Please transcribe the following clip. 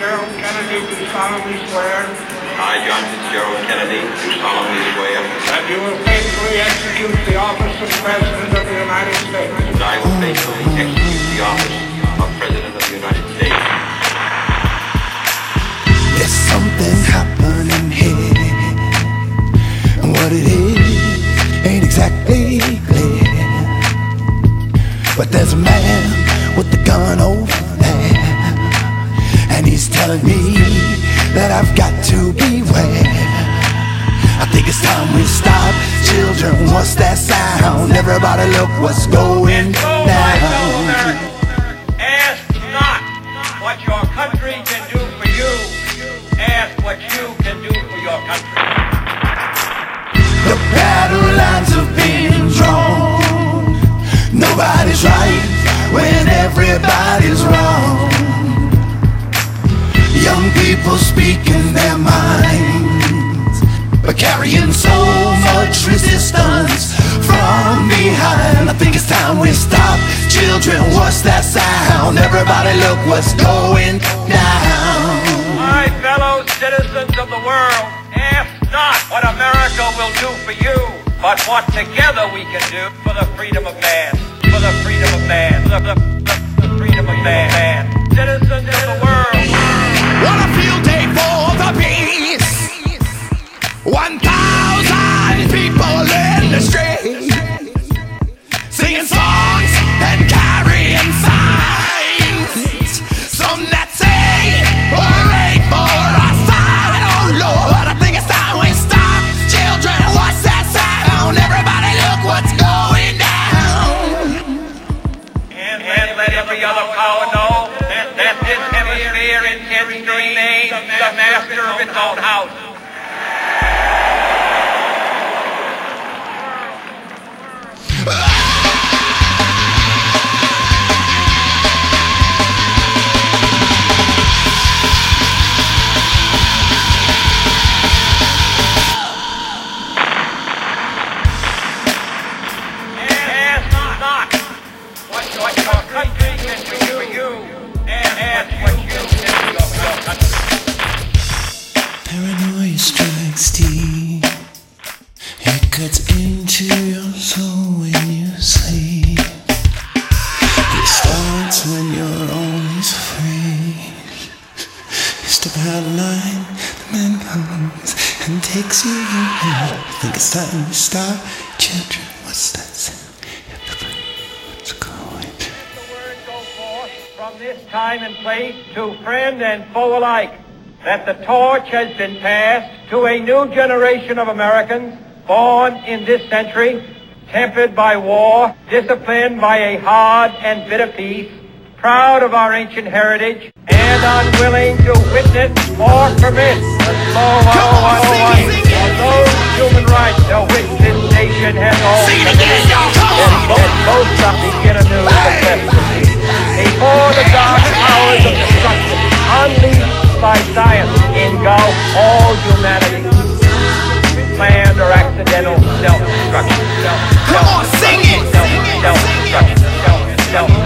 Fitzgerald Kennedy, do solemnly swear. I, John Fitzgerald Kennedy, do solemnly swear. That you will faithfully execute the office of President of the United States. And I will faithfully execute the office of President of the United States. There's something happening here, and what it is ain't exactly clear. But there's a man with the gun over there, and he's telling me that I've got to beware. I think it's time we stop. Children, what's that sound? Everybody look what's going down. Ask not what your country can do for you. Ask what you can do for your country. The battle lines have been drawn. Nobody's right when everybody's wrong. Young people speaking their minds, but carrying so much resistance from behind. I think it's time we stop. Children, what's that sound? Everybody look what's going down. My fellow citizens of the world, ask not what America will do for you, but what together we can do for the freedom of man. For the freedom of man. The freedom of man. Citizens of the world. What a field day for the peace. 1,000 people in the street, singing songs and carrying signs. Some that say, hooray for our side. Oh Lord, I think it's time we stop. Children, what's that sound? Everybody look what's going down. And let every other power know that this hemisphere intends to remain the master of its own house. Paranoia strikes deep. It cuts into your soul when you sleep. It starts when you're always afraid. Step out of line, the man comes and takes you away. I think it's time to stop. Children, what's that sound? What's going? The word go forth from this time and place to friend and foe alike, that the torch has been passed to a new generation of Americans born in this century, tempered by war, disciplined by a hard and bitter peace, proud of our ancient heritage, and unwilling to witness or permit the slow of those human rights to which this nation has always and both sides begin anew successfully. Before the dark powers of destruction unleashed by science engulf all humanity, planned or accidental self-destruction. Come on, sing it! Self-destruction.